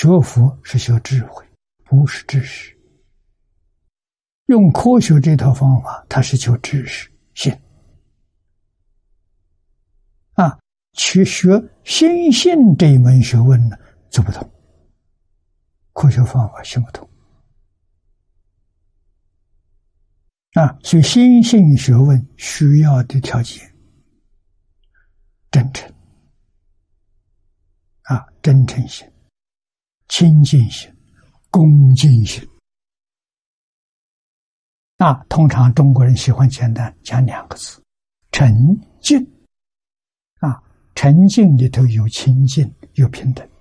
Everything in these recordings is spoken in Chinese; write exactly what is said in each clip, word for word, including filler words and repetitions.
学佛是学智慧，不是知识。用科学这套方法，它是求知识信啊。去学心性这一门学问呢，走不通，科学方法行不通啊。所以心性学问需要的条件，真诚啊，真诚心、清净心、恭敬心啊。通常中国人喜欢简单讲两个字：诚敬啊。诚敬里头有清净，有平等，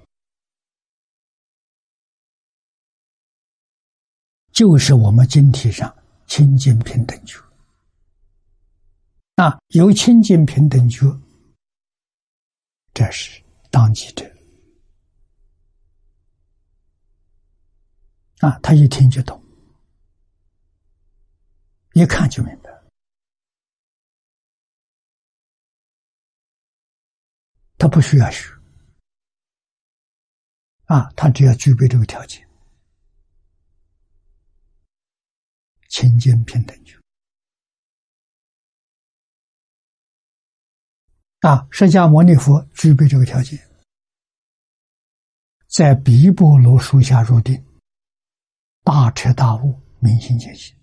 就是我们经题上清净平等觉啊。有清净平等觉，这是当机者啊，他一听就懂，一看就明白。他不需要学啊，他只要具备这个条件，清净平等觉啊。释迦牟尼佛具备这个条件，在毗波罗树下入定，大彻大悟，明心见性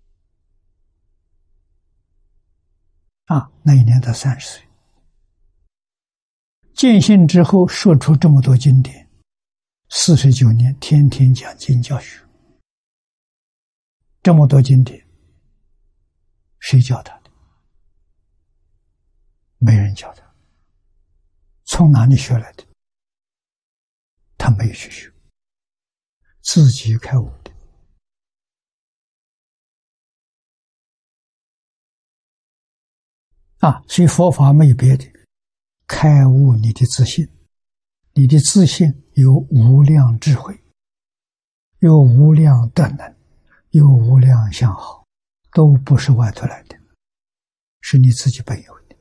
啊。那一年他三十岁。见性之后，说出这么多经典，四十九年天天讲经教学，这么多经典，谁教他的？没人教他，从哪里学来的？他没有去学，自己开悟的啊。所以佛法没有别的，开悟你的自信，你的自信有无量智慧，有无量德能，有无量相好，都不是外头来的，是你自己本有的。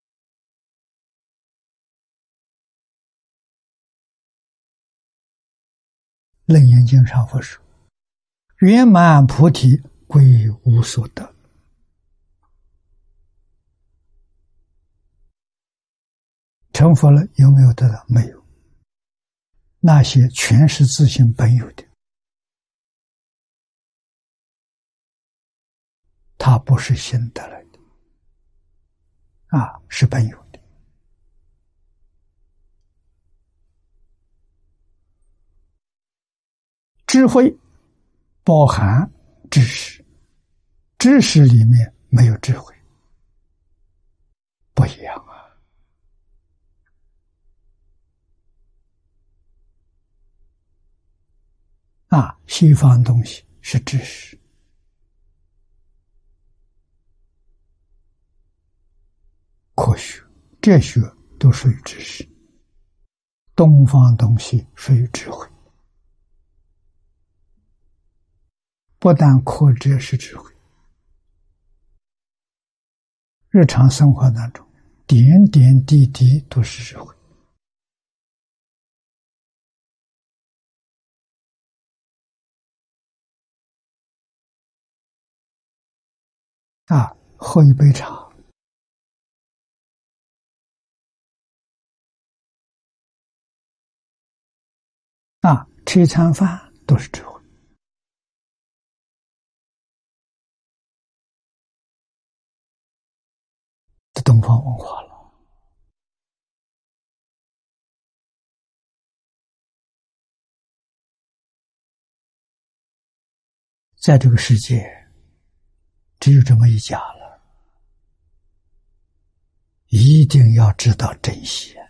楞严经上佛说，圆满菩提归无所得。成佛了有没有得到？没有，那些全是自性本有的，它不是心得来的啊，是本有的。智慧包含知识，知识里面没有智慧，不一样啊。啊，西方东西是知识，科学、哲学都属于知识，东方东西属于智慧。不但科哲是智慧，日常生活当中点点滴滴都是智慧。啊，喝一杯茶，啊，吃一餐饭都是智慧。这东方文化了。在这个世界，只有这么一家了，一定要知道珍惜。